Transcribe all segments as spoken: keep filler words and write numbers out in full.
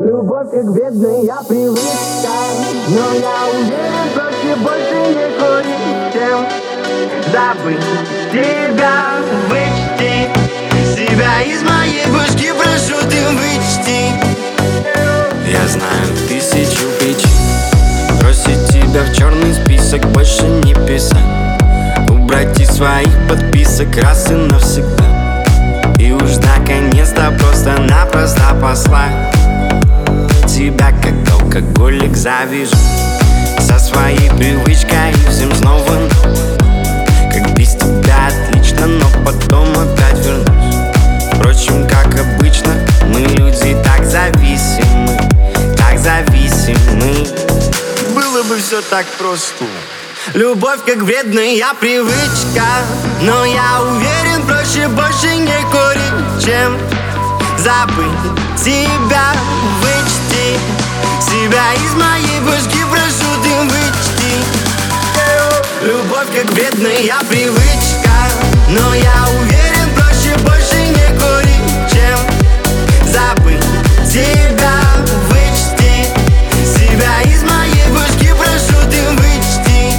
Любовь как бедная привычка, но я уверен, проще больше не курить, чем забыть тебя, вычти себя из моей башки, прошу ты вычти. Я знаю тысячу причин бросить тебя в черный список, больше не писать, убрать из своих подписок раз и навсегда. И уж наконец-то просто-напросто послать тебя, как алкоголик, завяжу со своей привычкой и всем снова. Как без тебя отлично, но потом опять вернусь. Впрочем, как обычно, мы люди так зависимы, так зависимы. Было бы все так просто. Любовь как вредная привычка, но я уверен, проще больше не курить, чем забыть тебя, вычти себя из моей башки, прошу ты вычти. Любовь как вредная привычка, но я уверен, проще больше не курить, чем забыть тебя, вычти себя из моей башки, прошу ты вычти.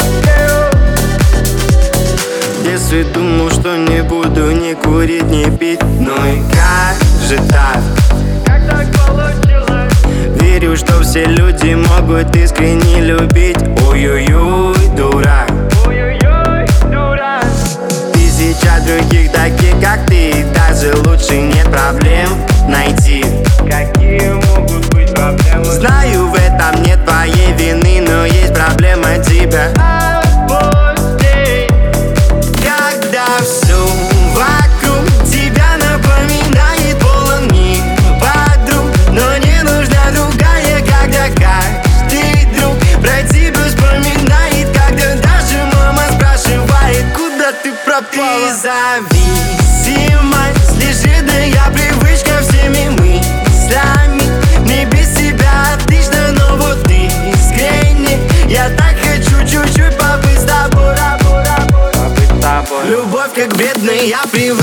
В детстве думал, что не буду ни курить, ни пить, ну и как же так? Как так получилось? Верю, что все люди могут искренне любить. Ой-ой-ой, дурак. Ой-ой-ой, дурак. Тысяча других таких, как ты, даже лучше нет проблем найти. Какие могут быть проблемы? Знаю, в этом нет твоей вины, но есть проблема тебя. Отпусти. Когда все вокруг тебя напоминает полон мир подруг, но не нужна другая, когда каждый друг про тебя вспоминает, когда даже мама спрашивает, куда ты пропала. Ты зависимость, лишенная привычка всеми мыслями. Мне без тебя отлично, но вот ты искренне. Я так хочу чуть-чуть побыть с тобой. Любовь как бедная привычка.